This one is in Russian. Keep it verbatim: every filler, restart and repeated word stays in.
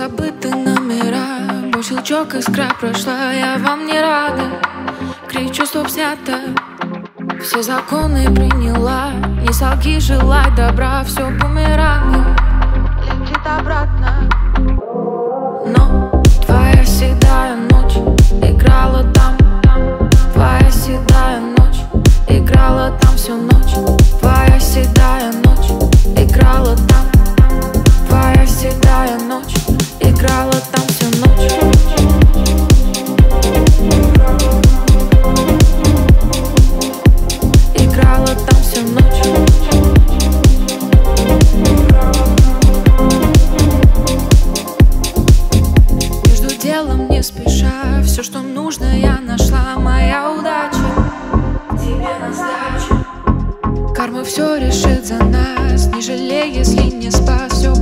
забыты номера. Бой щелчок, искра прошла, я вам не рада. Кричу, стоп, снято. Все законы приняла. Не солги, желай добра. Все бумерангом летит обратно. Но твоя седая ночь играла там. Твоя седая ночь играла там всю ночь. Твоя седая ночь играла там. Твоя седая ночь играла там всю ночь. Играла там всю ночь. Между делом не спеша, все, что нужно, я нашла. Моя удача тебе на сдачу. Карма все решит за нас. Не жалей, если не спас. Все